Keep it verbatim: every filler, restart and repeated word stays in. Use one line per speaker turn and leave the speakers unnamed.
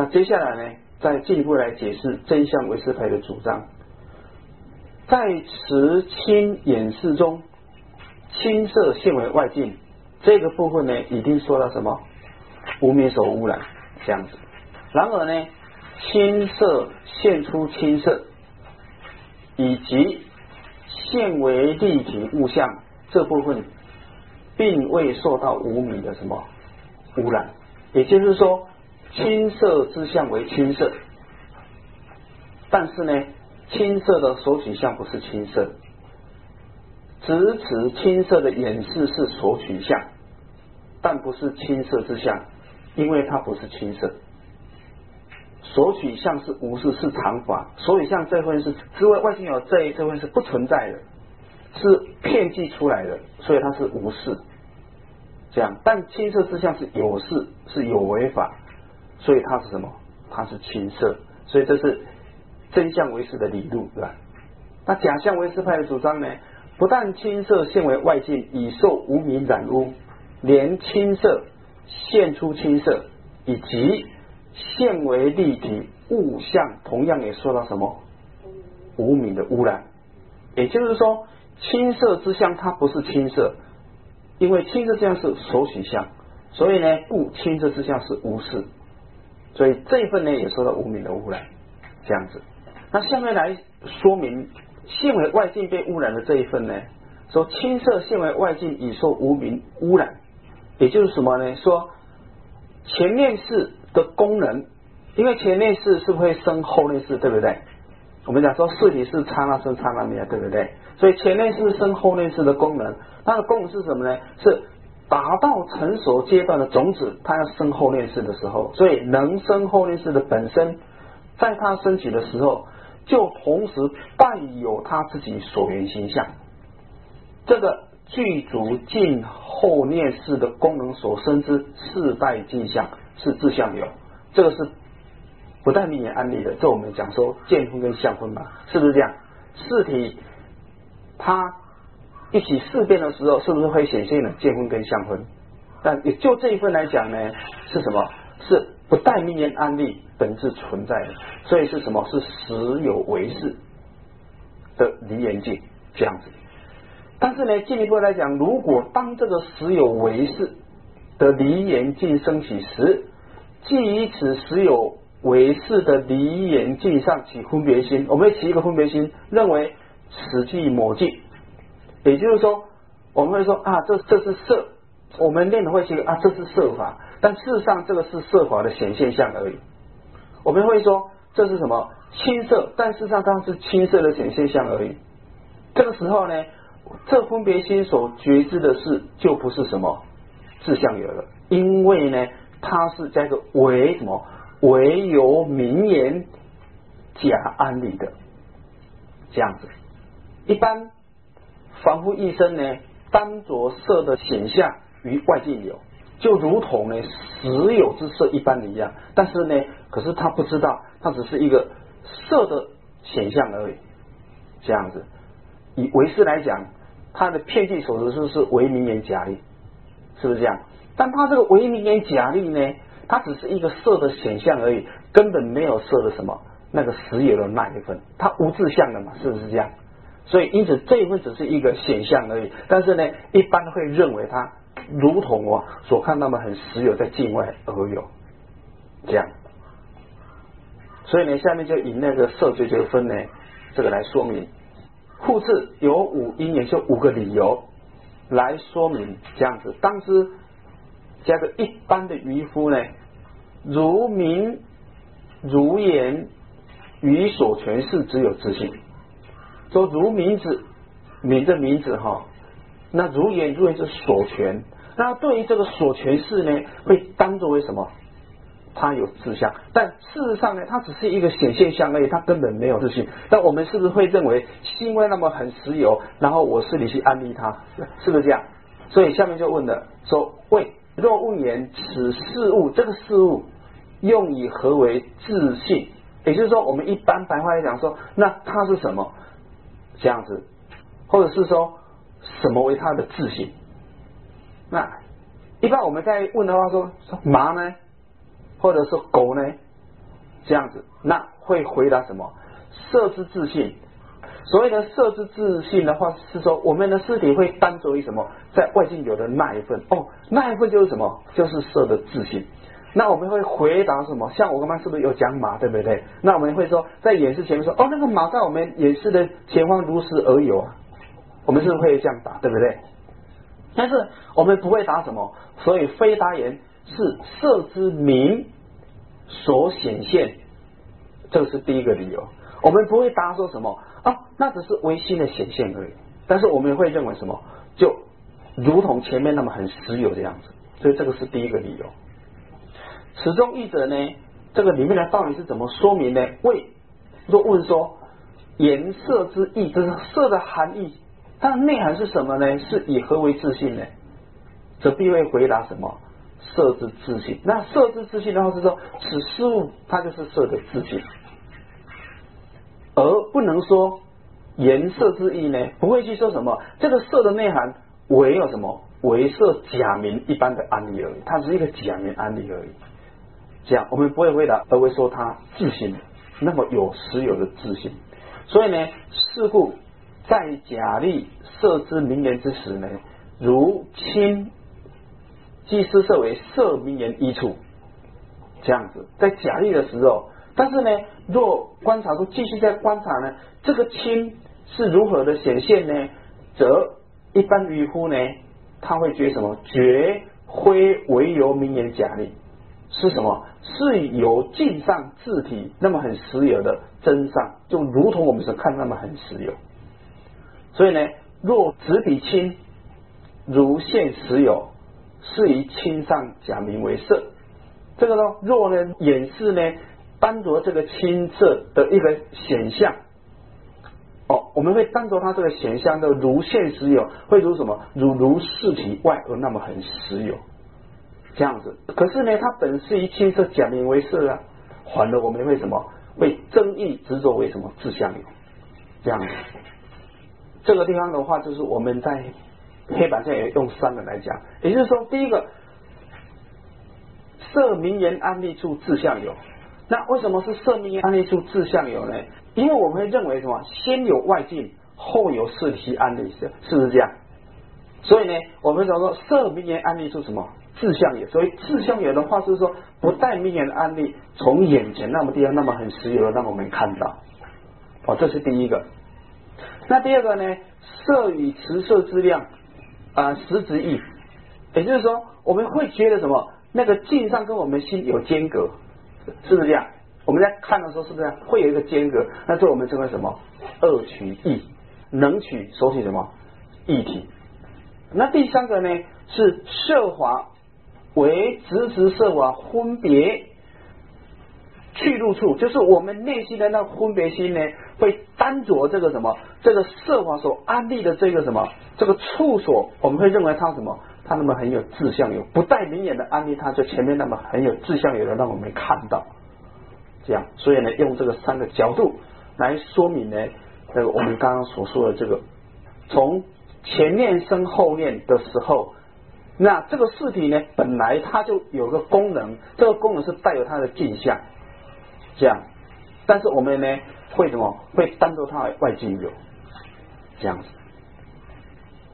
那接下来呢，再进一步来解释真相唯识派的主张。在持亲演示中，亲色现为外境这个部分呢，已经说到什么无明所污染这样子。然而呢，亲色现出亲色，以及现为立体物象这部分，并未受到无明的什么污染。也就是说，亲色之相为亲色，但是呢，亲色的所取相不是亲色，只此亲色的演示是所取相，但不是亲色之相，因为它不是亲色。所取相是无事，是常法，所取相这份是之外外境有这一这份是不存在的，是骗计出来的，所以它是无事。这样，但亲色之相是有事，是有为法，所以它是什么？它是亲色。所以这是真相唯识的理路，对吧？那假相唯识派的主张呢？不但亲色现为外境，已受无明染污，连亲色现出亲色，以及现为立体物象，同样也受到什么无明的污染。也就是说，亲色之相它不是亲色，因为亲色之相是所取相，所以呢，故亲色之相是无事，所以这一份呢也受到无明的污染。这样子，那下面来说明现为外境被污染的这一份呢，说亲色现为外境已受无明污染，也就是什么呢？说前念识的功能，因为前念识是会生后念识，对不对？我们讲说事体是刹那生刹那灭，对不对？所以前念识生后念识的功能，它的功能是什么呢？是达到成熟阶段的种子，它要生后念识的时候，所以能生后念识的本身，在它升起的时候，就同时带有它自己所缘形象。这个具足尽后念识的功能所生之四代镜像是自相有，这个是不带明言案例的。这我们讲说见分跟相分嘛，是不是这样？事体它一起事变的时候，是不是会显现了见分跟相分？但也就这一份来讲呢，是什么？是不带明言案例本质存在的，所以是什么？是实有为识的离言境这样子。但是呢，进一步来讲，如果当这个实有为识的离言境升起时，即以此实有为识的离言境上起分别心，我们会起一个分别心，认为此即某境。也就是说，我们会说啊，这这是色，我们念的会起啊，这是色法，但事实上这个是色法的显现象而已。我们会说这是什么青色，但事实上它是青色的显现象而已。这个时候呢，这分别心所觉知的事就不是什么自相有了，因为呢，它是加一个为什么为由名言假安立的这样子。一般凡夫一生呢，单着色的显象于外境有，就如同呢实有之色一般的一样，但是呢，可是他不知道，它只是一个色的显象而已。这样子，以唯识来讲，它的遍计所得是唯名言假立，是不是这样？但它这个唯名言假立呢，它只是一个色的显象而已，根本没有色的什么那个实有的那一份，它无自相的嘛，是不是这样？所以因此这一份只是一个显象而已，但是呢，一般会认为它如同我所看到的很实有，在境外而有这样。所以呢，下面就以那个色觉觉分呢，这个来说明。复次有五因缘，就五个理由来说明这样子。当时加个一般的渔夫呢，如名如言于所诠释只有自性。说如名字，名的名字哈，那如言如言是所诠，那对于这个所诠释呢，会当作为什么？它有自相，但事实上呢，它只是一个显现象而已，它根本没有自性。但我们是不是会认为，因为那么很实有，然后我是你去安利它，是不是这样？所以下面就问了，说喂，若问言此事物，这个事物用以何为自性？也就是说，我们一般白话来讲说，那它是什么？这样子，或者是说什么为它的自性？那一般我们在问的话说，说马呢，或者说狗呢， 这样子，那会回答什么？色之自性。所谓的色之自性的话，是说我们的尸体会单着于什么？在外境有的那一份哦，那一份就是什么？就是色的自性。那我们会回答什么？像我刚刚是不是有讲马，对不对？那我们会说，在演示前面说，哦，那个马在我们演示的前方如实而有啊。我们是不是会这样答，对不对？但是我们不会答什么，所以非答言是色之名所显现，这个是第一个理由。我们不会答说什么啊，那只是唯心的显现而已。但是我们会认为什么，就如同前面那么很实有这样子，所以这个是第一个理由。此中译者呢，这个里面的道理是怎么说明呢？为若问说颜色之意，这是色的含义，它的内涵是什么呢？是以何为自性呢？则必会回答什么？色之自性。那色之自性的话是说，此事物它就是色的自性，而不能说颜色之意呢，不会去说什么这个色的内涵唯有什么为色假名一般的案例而已，它只是一个假名案例而已。这样我们不会回答，而会说它自性，那么有实有的自性。所以呢，是故在假立色之名言之时呢，如亲即施设为色名言一处，这样子在假立的时候，但是呢，若观察中继续在观察呢，这个亲是如何的显现呢？则一般渔夫呢，他会觉什么？觉非唯由名言假立，是什么？是由镜上字体那么很实有的真上，就如同我们所看那么很实有。所以呢，若执笔亲如现实有，是以亲上假名为色。这个呢，若呢演示呢单着这个亲色的一个显象，哦，我们会单着它这个显象的如现实有，会如什么？如如事体外而那么很实有。这样子，可是呢，它本是以亲色假名为色啊，反而我们会什么？会争议执着为什么自相有？这样子，这个地方的话，就是我们在黑板上也用三个来讲，也就是说，第一个色名言案例处自相有。那为什么是色名言案例处自相有呢？因为我们会认为什么？先有外境，后有事体案例，是是不是这样？所以呢，我们讲说色名言案例处什么？自相有。所以自相有的话是说，不带名言的案例从眼前那么地方那么很实有的那么我们看到。哦，这是第一个。那第二个呢？色与持色之量啊、呃，实质异。也就是说，我们会觉得什么？那个境上跟我们心有间隔，是不是这样？我们在看的时候是不是会有一个间隔？那这我们称为什么？二取异，能取所取什么？异体。那第三个呢？是色法为直直色法分别去入处，就是我们内心的那分别心呢，会单着这个什么？这个色法所安立的这个什么？这个处所，我们会认为它什么？它那么很有自相有，不带明眼的安立，它就前面那么很有自相有的让我们看到。这样，所以呢，用这个三个角度来说明呢，这个我们刚刚所说的这个，从前念生后念的时候，那这个事体呢，本来它就有个功能，这个功能是带有它的镜像，这样，但是我们呢会什么？会当作它的外境有，这样子。